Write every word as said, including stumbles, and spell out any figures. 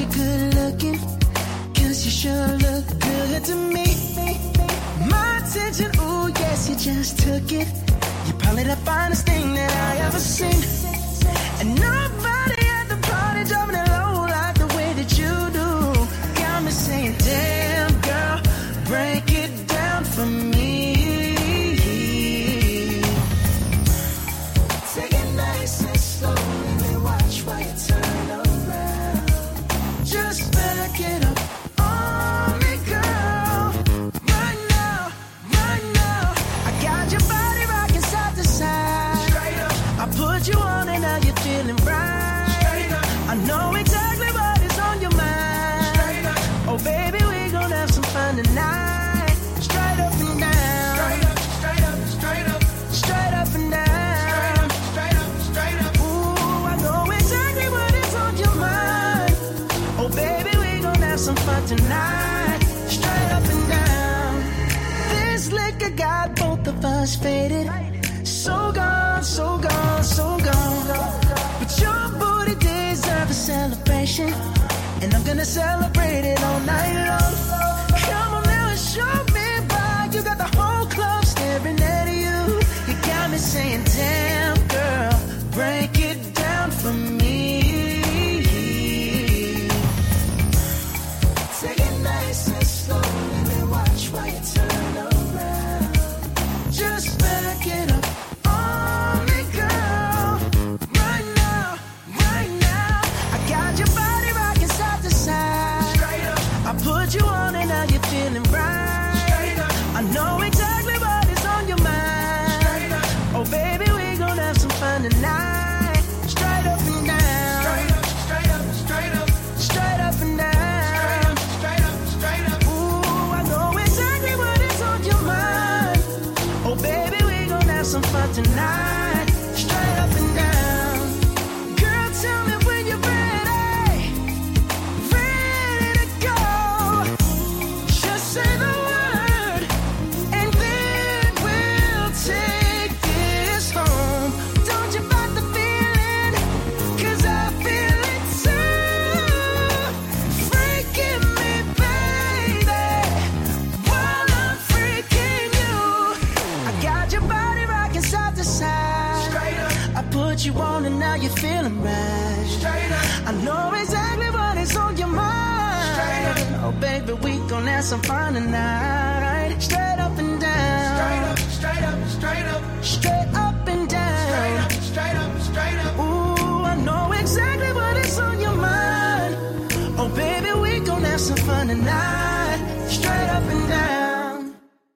you're good looking, cause you sure look good to me. My attention, ooh, yes, you just took it. You're probably the finest thing that I ever seen. And nobody at the party dropping it low like the way that you do. Got me saying, damn, girl, break it down for me. Take it nice and slow and then watch while you turn around. Just back it up on me, girl. Right now, right now, I got your body rocking side to side. Straight up, I put you on and now you're feeling right. Straight up, I know exactly what is on your mind. Straight up, oh baby, we gon' have some fun tonight. Straight up and down. Straight up, straight up, straight up, straight up and down. Some fun tonight, straight up and down. This liquor got both of us faded. So gone, so gone, so gone. But your booty deserves a celebration, and I'm gonna celebrate it all night long. Come on now and show me why you got the whole club staring at you. You got me saying, damn girl, break it down for me. Tonight, straight up and down. Straight up, straight up, straight up, straight up and down. Straight up, straight up, straight up. Ooh, I know exactly what is on your mind. Oh, baby, we gon' have some fun tonight. Straight up and down. Girl, tell me when you're ready. Ready to go. Just say the word, and then we'll take this home. Don't you fight the feeling, cause I feel it too. Freaking me, baby, while I'm freaking you. I got your body rocking side to side. Straight up, I put you on and now you're feeling right. Straight up, I know exactly what is on your mind. Straight up, oh baby, we gon' have some fun tonight. Straight up and down. Straight up, straight up, straight up, straight up and down. Straight up, straight up, straight up. Ooh, I know exactly what is on your mind. Oh baby, we gon' have some fun tonight. Straight up and down.